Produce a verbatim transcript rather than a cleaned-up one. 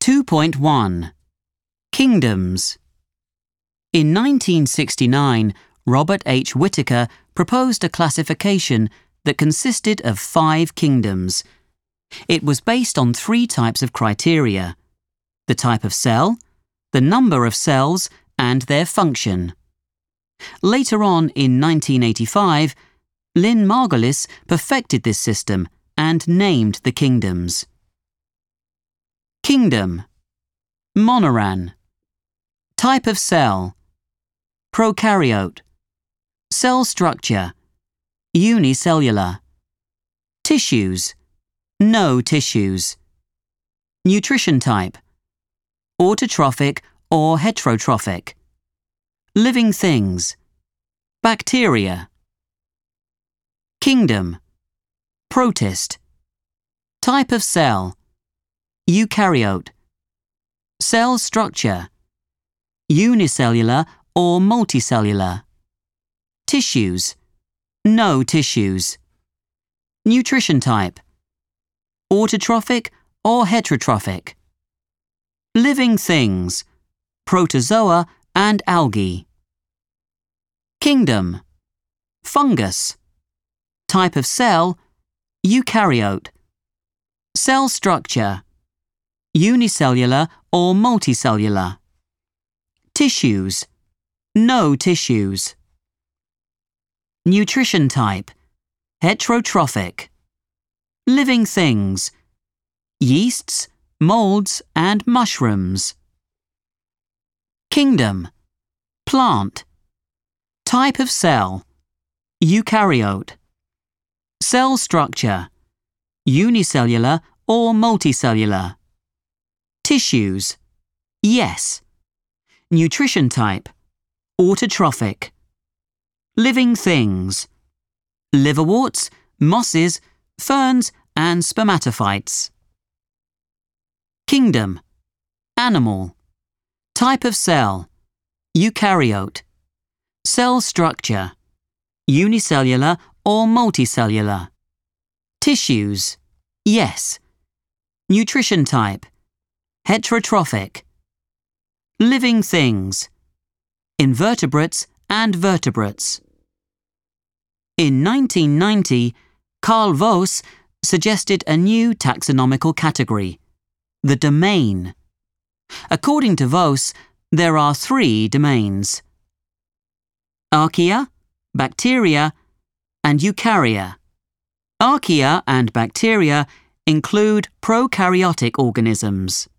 two point one. Kingdoms. In nineteen sixty-nine, Robert H. Whittaker proposed a classification that consisted of five kingdoms. It was based on three types of criteria: the type of cell, the number of cells, and their function. Later on, in nineteen eighty-five, Lynn Margulis perfected this system and named the kingdoms. Kingdom. Monoran. Type of cell. Prokaryote. Cell structure. Unicellular. Tissues. No tissues. Nutrition type. Autotrophic or heterotrophic. Living things. Bacteria. Kingdom. Protist. Type of cell. Eukaryote. Cell structure. Unicellular or multicellular. Tissues. No tissues. Nutrition type. Autotrophic or heterotrophic. Living things. Protozoa and algae. Kingdom. Fungus. Type of cell. Eukaryote. Cell structure. Unicellular or multicellular. Tissues. No tissues. Nutrition type. Heterotrophic. Living things. Yeasts, molds, and mushrooms. Kingdom. Plant. Type of cell. Eukaryote. Cell structure. Unicellular or multicellular. Tissues. Yes. Nutrition type. Autotrophic. Living things. Liverworts, mosses, ferns, and spermatophytes. Kingdom. Animal. Type of cell. Eukaryote. Cell structure. Unicellular or multicellular. Tissues. Yes. Nutrition type. Heterotrophic. Living things. Invertebrates and vertebrates. In nineteen ninety, Carl Voss suggested a new taxonomical category, the domain. According to Voss, there are three domains: archaea, bacteria, and eukarya. Archaea and bacteria include prokaryotic organisms.